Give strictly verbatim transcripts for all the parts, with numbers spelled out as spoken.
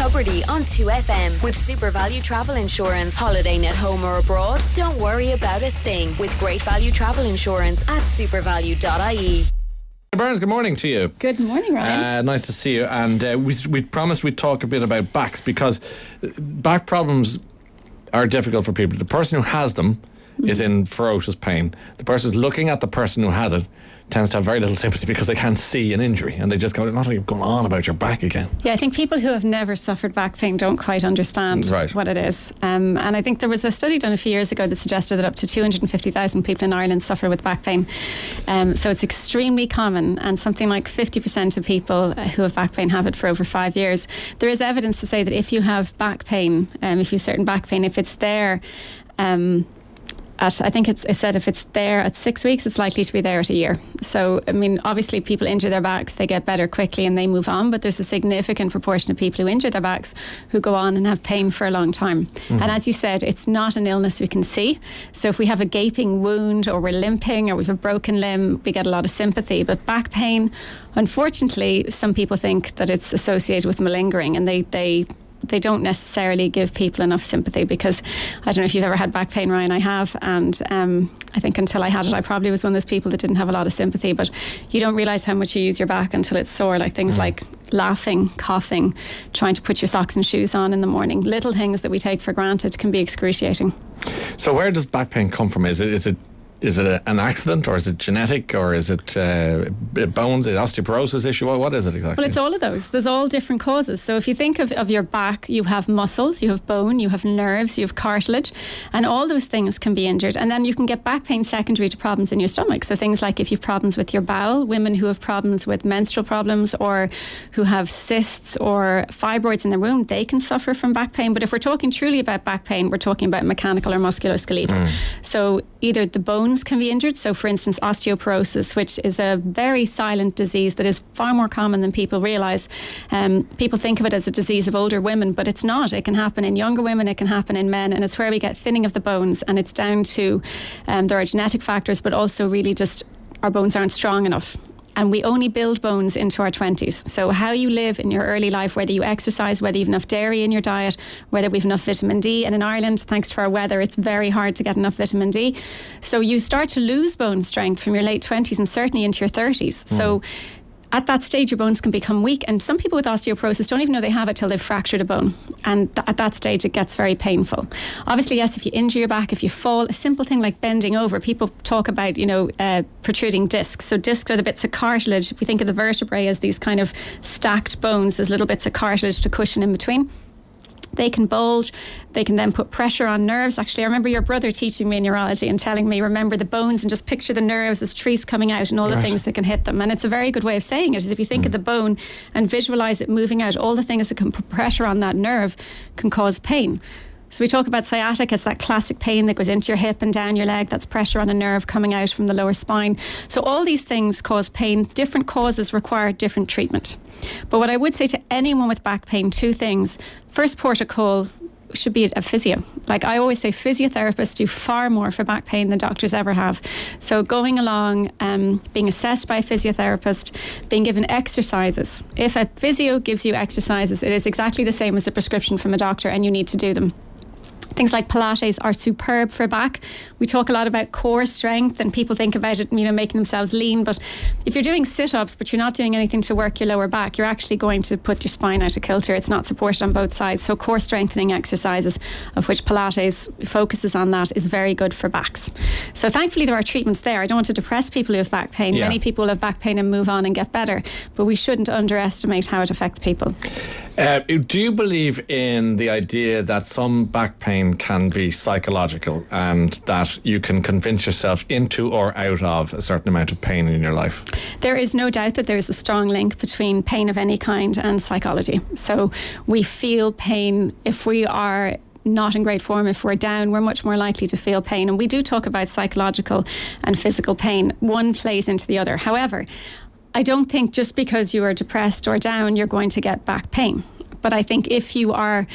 Tubridy on two F M with Super Value Travel Insurance. Holidaying at home or abroad? Don't worry about a thing with Great Value Travel Insurance at supervalue dot I E. Burns, good morning to you. Good morning, Ryan. Uh, nice to see you. And uh, we we promised we'd talk a bit about backs, because back problems are difficult for people. The person who has them mm. is in ferocious pain. The person who's looking at the person who has it tends to have very little sympathy because they can't see an injury, and they just go, not going on about your back again. Yeah, I think people who have never suffered back pain don't quite understand right. what it is. Um, and I think there was a study done a few years ago that suggested that up to two hundred fifty thousand people in Ireland suffer with back pain. Um, so it's extremely common, and something like fifty percent of people who have back pain have it for over five years. There is evidence to say that if you have back pain, um, if you have certain back pain, if it's there, um, At, I think it's, it said if it's there at six weeks, it's likely to be there at a year. So, I mean, obviously people injure their backs, they get better quickly and they move on, but there's a significant proportion of people who injure their backs who go on and have pain for a long time. Mm-hmm. And as you said, it's not an illness we can see. So if we have a gaping wound, or we're limping, or we have a broken limb, we get a lot of sympathy. But back pain, unfortunately, some people think that it's associated with malingering, and they, they they don't necessarily give people enough sympathy, because I don't know if you've ever had back pain, Ryan. I have, and um, I think until I had it, I probably was one of those people that didn't have a lot of sympathy. But you don't realise how much you use your back until it's sore, like things mm. like laughing, coughing, trying to put your socks and shoes on in the morning. Little things that we take for granted can be excruciating. So where does back pain come from? Is it is it Is it a, an accident, or is it genetic, or is it uh, bones, an osteoporosis issue? What, what is it exactly? Well, it's all of those. There's all different causes. So if you think of, of your back, you have muscles, you have bone, you have nerves, you have cartilage, and all those things can be injured. And then you can get back pain secondary to problems in your stomach. So things like if you have problems with your bowel, women who have problems with menstrual problems, or who have cysts or fibroids in the womb, they can suffer from back pain. But if we're talking truly about back pain, we're talking about mechanical or musculoskeletal. Mm. So either the bone can be injured. So for instance, osteoporosis, which is a very silent disease that is far more common than people realise. Um, people think of it as a disease of older women, but it's not. It can happen in younger women, it can happen in men, and it's where we get thinning of the bones. And it's down to, um, there are genetic factors, but also really just our bones aren't strong enough. And we only build bones into our twenties. So how you live in your early life, whether you exercise, whether you have enough dairy in your diet, whether we have enough vitamin D. And in Ireland, thanks to our weather, it's very hard to get enough vitamin D. So you start to lose bone strength from your late twenties and certainly into your thirties. Mm. So at that stage, your bones can become weak. And some people with osteoporosis don't even know they have it till they've fractured a bone. And th- at that stage, it gets very painful. Obviously, yes, if you injure your back, if you fall, a simple thing like bending over, people talk about, you know, uh, protruding discs. So discs are the bits of cartilage. If we think of the vertebrae as these kind of stacked bones, there's little bits of cartilage to cushion in between. They can bulge. They can then put pressure on nerves. Actually, I remember your brother teaching me in neurology and telling me, remember the bones and just picture the nerves as trees coming out and all the right. things that can hit them. And it's a very good way of saying it, is if you think mm. of the bone and visualise it moving out, all the things that can put pressure on that nerve can cause pain. So we talk about sciatica, it's that classic pain that goes into your hip and down your leg. That's pressure on a nerve coming out from the lower spine. So all these things cause pain. Different causes require different treatment. But what I would say to anyone with back pain, two things. First port of call should be a physio. Like I always say, physiotherapists do far more for back pain than doctors ever have. So going along, um, being assessed by a physiotherapist, being given exercises. If a physio gives you exercises, it is exactly the same as a prescription from a doctor, and you need to do them. Things like Pilates are superb for back. We talk a lot about core strength, and people think about it, you know, making themselves lean. But if you're doing sit-ups, but you're not doing anything to work your lower back, you're actually going to put your spine out of kilter. It's not supported on both sides. So core strengthening exercises, of which Pilates focuses on that, is very good for backs. So thankfully there are treatments there. I don't want to depress people who have back pain. Yeah. Many people have back pain and move on and get better, but we shouldn't underestimate how it affects people. Uh, do you believe in the idea that some back pain can be psychological, and that you can convince yourself into or out of a certain amount of pain in your life? There is no doubt that there is a strong link between pain of any kind and psychology. So we feel pain if we are not in great form. If we're down, we're much more likely to feel pain. And we do talk about psychological and physical pain. One plays into the other. However, I don't think just because you are depressed or down, you're going to get back pain. But I think if you are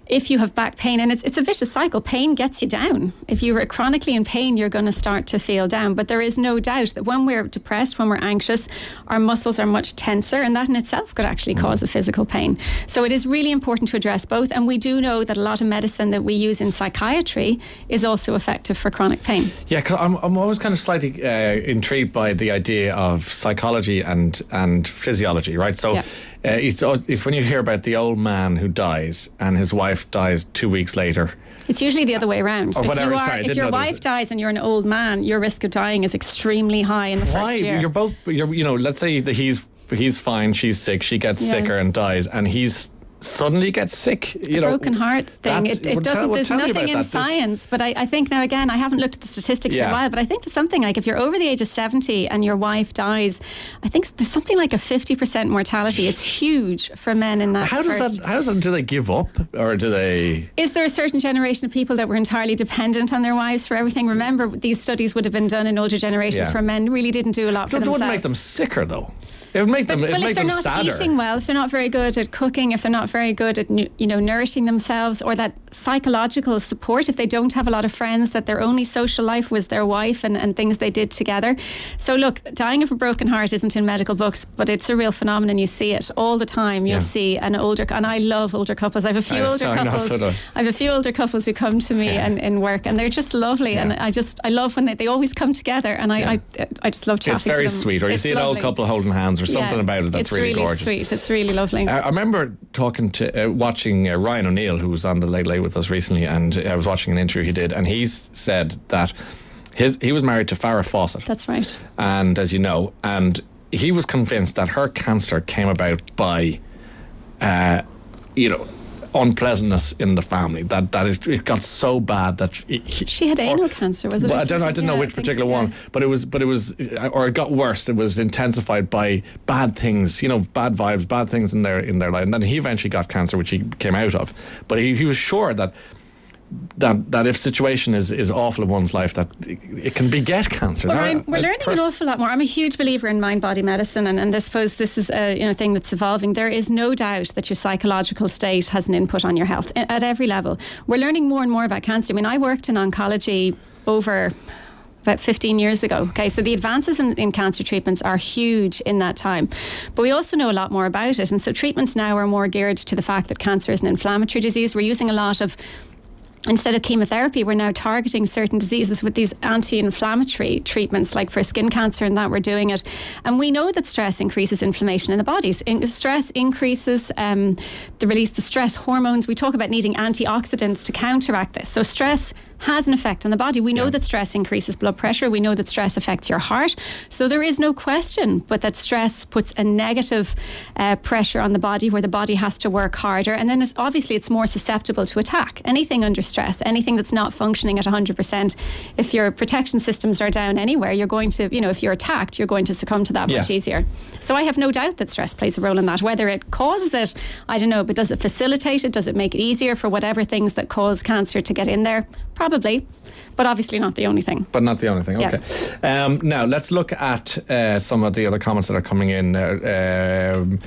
if you have back pain, and it's, it's a vicious cycle, pain gets you down. If you're chronically in pain, you're going to start to feel down. But there is no doubt that when we're depressed, when we're anxious, our muscles are much tenser, and that in itself could actually cause a physical pain. So it is really important to address both. And we do know that a lot of medicine that we use in psychiatry is also effective for chronic pain. Yeah, cause I'm, I'm always kind of slightly uh, intrigued by the idea of psychology and, and physiology, right? So. Yeah. Uh, it's, if when you hear about the old man who dies and his wife dies two weeks later, it's usually the other way around. Or if whatever, you are, sorry, if your wife dies and you're an old man, your risk of dying is extremely high in the Why? first year. You're both, you're, you know, let's say that he's he's fine, she's sick, she gets yeah. sicker and dies, and he's suddenly gets sick. You the know, broken heart thing. It, it well, doesn't. tell, well, there's nothing in that. science, but I, I think now again, I haven't looked at the statistics yeah. for a while, but I think there's something like if you're over the age of seventy and your wife dies, I think there's something like a fifty percent mortality. It's huge for men in that. How does first. that? How does that? Do they give up, or do they? Is there a certain generation of people that were entirely dependent on their wives for everything? Remember, these studies would have been done in older generations yeah. where men really didn't do a lot for it themselves. It wouldn't make them sicker, though. It would make but, them. It well, would make them sadder. If they're not eating well, if they're not very good at cooking, if they're not very good at you know nourishing themselves, or that psychological support, if they don't have a lot of friends, that their only social life was their wife and, and things they did together. So look, dying of a broken heart isn't in medical books, but it's a real phenomenon. You see it all the time. You'll yeah. see an older, and I love older couples. I have a few I older couples. Know, so I have a few older couples who come to me yeah. and in work, and they're just lovely. Yeah. And I just, I love when they, they always come together, and I, yeah. I, I just love chatting to them. It's very sweet. Or you it's see an lovely. old couple holding hands, or something yeah. about it that's it's really, really gorgeous. Sweet. It's really lovely. I, I remember talking to, uh, watching uh, Ryan O'Neill, who was on the Late Late with us recently, and I was watching an interview he did, and he said that his he was married to Farrah Fawcett. That's right. And as you know, and he was convinced that her cancer came about by, uh, you know, unpleasantness in the family, that that it, it got so bad that it, he, she had anal or, cancer, was it? Well, I don't know. I didn't yeah, know which think, particular yeah. one, but it was, but it was, or it got worse. It was intensified by bad things, you know, bad vibes, bad things in their in their life. And then he eventually got cancer, which he came out of. But he, he was sure that. That that if situation is, is awful in one's life, that it, it can beget cancer. Well, now, Ryan, we're I, learning pers- an awful lot more. I'm a huge believer in mind-body medicine, and, and I suppose this is a you know thing that's evolving. There is no doubt that your psychological state has an input on your health at every level. We're learning more and more about cancer. I mean, I worked in oncology over about fifteen years ago. Okay, so the advances in, in cancer treatments are huge in that time, but we also know a lot more about it, and so treatments now are more geared to the fact that cancer is an inflammatory disease. We're using a lot of Instead of chemotherapy, we're now targeting certain diseases with these anti-inflammatory treatments, like for skin cancer, and that we're doing it. And we know that stress increases inflammation in the body. Stress increases um, the release of stress hormones. We talk about needing antioxidants to counteract this. So stress has an effect on the body. We know yeah. that stress increases blood pressure. We know that stress affects your heart. So there is no question but that stress puts a negative uh, pressure on the body, where the body has to work harder. And then it's, obviously it's more susceptible to attack. Anything under stress, anything that's not functioning at one hundred percent, if your protection systems are down anywhere, you're going to, you know, if you're attacked, you're going to succumb to that yes. much easier. So I have no doubt that stress plays a role in that. Whether it causes it, I don't know, but does it facilitate it? Does it make it easier for whatever things that cause cancer to get in there? Probably, but obviously not the only thing. But not the only thing, okay. Yeah. Um, now, let's look at uh, some of the other comments that are coming in. Uh, um,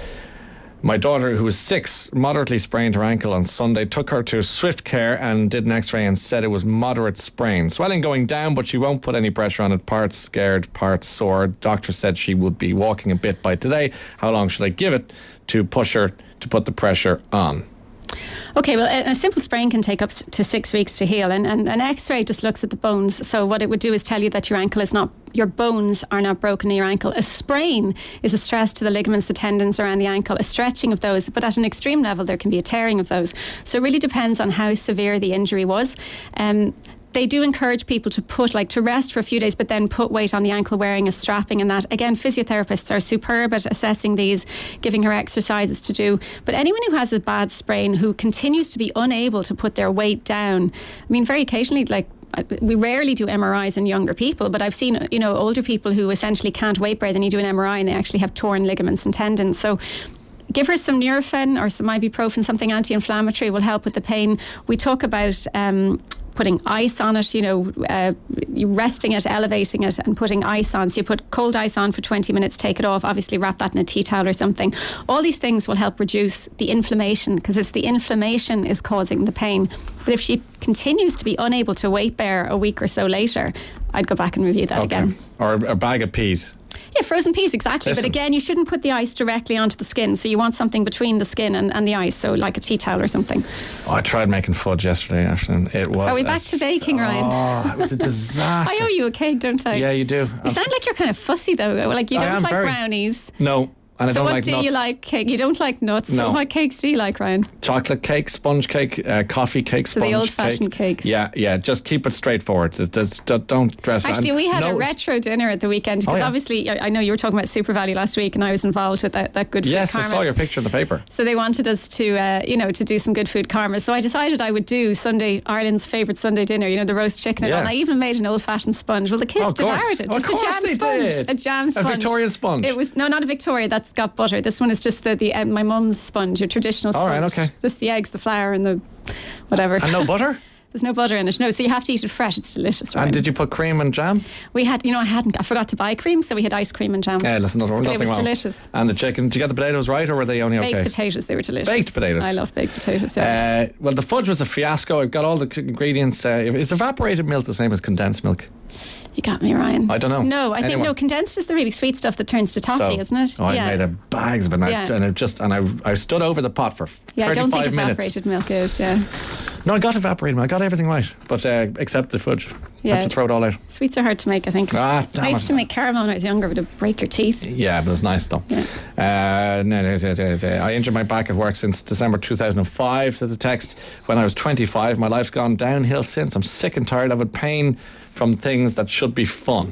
my daughter, who was six, moderately sprained her ankle on Sunday, took her to Swift Care and did an x-ray and said it was moderate sprain. Swelling going down, but she won't put any pressure on it. Parts scared, parts sore. Doctor said she would be walking a bit by today. How long should I give it to push her to put the pressure on? Okay, well, a, a simple sprain can take up to six weeks to heal, and, and an x-ray just looks at the bones. So what it would do is tell you that your ankle is not, your bones are not broken in your ankle. A sprain is a stress to the ligaments, the tendons around the ankle, a stretching of those, but at an extreme level there can be a tearing of those. So it really depends on how severe the injury was. Um, They do encourage people to put, like, to rest for a few days, but then put weight on the ankle, wearing a strapping and that. Again, physiotherapists are superb at assessing these, giving her exercises to do. But anyone who has a bad sprain, who continues to be unable to put their weight down, I mean, very occasionally, like, we rarely do M R Is in younger people, but I've seen, you know, older people who essentially can't weight bear, then you do an M R I and they actually have torn ligaments and tendons. So give her some Nurofen or some ibuprofen, something anti-inflammatory will help with the pain. We talk about um, putting ice on it, you know, uh, you resting it, elevating it and putting ice on. So you put cold ice on for twenty minutes, take it off, obviously wrap that in a tea towel or something. All these things will help reduce the inflammation, because it's the inflammation is causing the pain. But if she continues to be unable to weight bear a week or so later, I'd go back and review that Okay. again. Or a bag of peas. Yeah, frozen peas, exactly. Listen. But again, you shouldn't put the ice directly onto the skin. So you want something between the skin and, and the ice, so like a tea towel or something. Oh, I tried making fudge yesterday, Ashton. It was. Are we a back to baking, Ryan? Oh, it was a disaster. I owe you a cake, don't I? Yeah, you do. You sound like you're kind of fussy though. Like you I don't am like very. brownies. No. And I So don't what like do nuts. you like? Cake? You don't like nuts. No. So what cakes do you like, Ryan? Chocolate cake, sponge cake, uh, coffee cake, So sponge the cake. old-fashioned cakes. Yeah, yeah. Just keep it straightforward. Just- just Don't dress it. Actually, And we had no, a retro dinner at the weekend because Oh, yeah. obviously I I know you were talking about Super Value last week, and I was involved with that, that good food Yes, I karma. saw your picture in the paper. So they wanted us to, uh, you know, to do some good food karma. So I decided I would do Sunday, Ireland's favourite Sunday dinner, you know, the roast chicken and Yeah. all. And I even made an old-fashioned sponge. Well, the kids Oh, of course. devoured it. Of Just course a jam they sponge. did. A jam A sponge. Victoria sponge. It was, no, not a Victoria. That's got butter. This one is just the, the uh, my mum's sponge, your traditional All sponge. right, okay. Just the eggs, the flour and the whatever. And no butter? There's no butter in it. No, so you have to eat it fresh. It's delicious, right? And did you put cream and jam? We had, you know, I hadn't, I forgot to buy cream, so we had ice cream and jam. Yeah, listen, nothing, But nothing it was wrong. delicious. And the chicken, did you get the potatoes right, or were they only Baked okay? potatoes, they were delicious. Baked potatoes. I love baked potatoes, yeah. Uh, well, the fudge was a fiasco. I've got all the c- ingredients. Uh, is evaporated milk the same as condensed milk? You got me, Ryan. I don't know. No, I think Anyone? no. Condensed is the really sweet stuff that turns to toffee, So- isn't it? Oh, yeah. I made a bags of it, and, I, Yeah. and it just and I I stood over the pot for yeah, I don't thirty-five think minutes. evaporated milk is. Yeah, No, I got evaporated milk. I got everything right, but uh, except the fudge. Yeah. Had to throw it all out. sweets are hard to make. I think. Ah, damn I used it. to make caramel when I was younger, but it'd break your teeth. Yeah, but it's nice though. Yeah. Uh, no, no, no, no, no. I injured my back at work since December two thousand five, says the text. When I was twenty-five, my life's gone downhill since. I'm sick and tired of it. Pain from things that should be fun.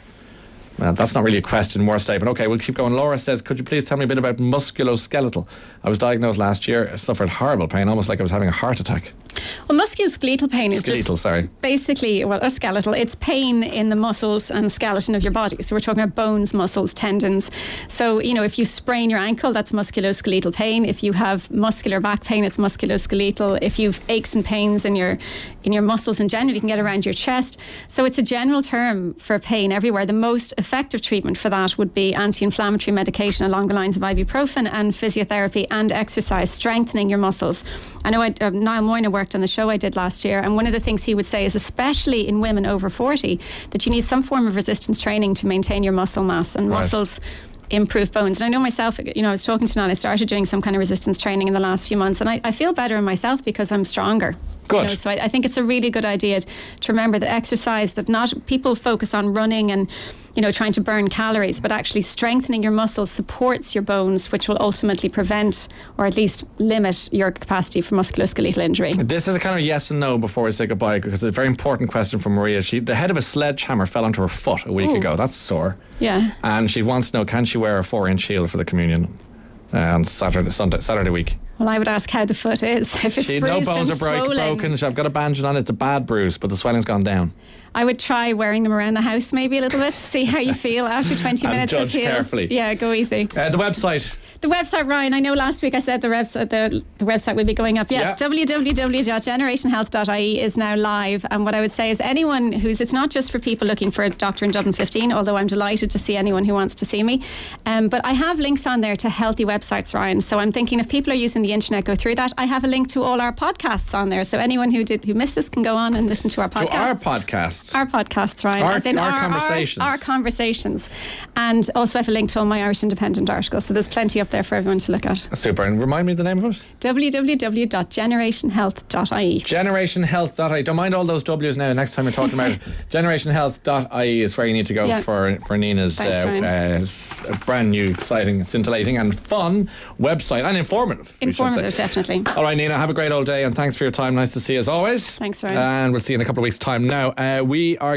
Well, that's not really a question, more a statement. Okay, we'll keep going. Laura says, could you please tell me a bit about musculoskeletal? I was diagnosed last year. I suffered horrible pain, almost like I was having a heart attack. Well, musculoskeletal pain is Skeletal, just sorry. basically, well, or skeletal. It's pain in the muscles and skeleton of your body. So we're talking about bones, muscles, tendons. So, you know, if you sprain your ankle, that's musculoskeletal pain. If you have muscular back pain, it's musculoskeletal. If you've aches and pains in your in your muscles in general, you can get around your chest. So it's a general term for pain everywhere. The most effective treatment for that would be anti-inflammatory medication along the lines of ibuprofen and physiotherapy and exercise, strengthening your muscles. I know I, uh, Niall Moyna worked on the show I did last year, and one of the things he would say is, especially in women over forty, that you need some form of resistance training to maintain your muscle mass, and Right. muscles improve bones. And I know myself, you know, I was talking to Niall, I started doing some kind of resistance training in the last few months, and I, I feel better in myself because I'm stronger. Good. You know, so I, I think it's a really good idea to remember that exercise, that not people focus on running and, you know, trying to burn calories, but actually strengthening your muscles supports your bones, which will ultimately prevent or at least limit your capacity for musculoskeletal injury. This is a kind of yes and no before I say goodbye, because it's a very important question from Maria. She, the head of a sledgehammer fell onto her foot a week Ooh. ago. That's sore. Yeah. And she wants to know, can she wear a four-inch heel for the communion uh, on Saturday, Sunday, Saturday week? Well, I would ask how the foot is. If it's She, bruised no bones and are break, swollen, broken. I've got a bandage on. It's a bad bruise, but the swelling's gone down. I would try wearing them around the house maybe a little bit, see how you feel after twenty And minutes of judge heels. carefully. Yeah, go easy. Uh, the website. The website, Ryan, I know last week I said the, website, the, the website will be going up. Yes, Yeah. w w w dot generation health dot i e is now live. And what I would say is anyone who's, it's not just for people looking for a doctor in Dublin fifteen, although I'm delighted to see anyone who wants to see me. Um, but I have links on there to healthy websites, Ryan. So I'm thinking if people are using the internet, go through that. I have a link to all our podcasts on there. So anyone who did who missed this can go on and listen to our podcast. To our podcasts. Our podcasts, Ryan. Our- as in our conversations. Our, our conversations. And also I have a link to all my Irish Independent articles. So there's plenty up there for everyone to look at. Super. And remind me the name of it? w w w dot generation health dot i e. generation health dot i e. Don't mind all those W's now. Next time you're talking about it. generation health dot i e is where you need to go Yeah. for, for Nina's Thanks, uh, Ryan. uh, s- brand new, exciting, scintillating and fun website. And informative. we should say. Informative, definitely. All right, Nina, have a great old day and thanks for your time. Nice to see you as always. Thanks, Ryan. And we'll see you in a couple of weeks' time now. Uh, we are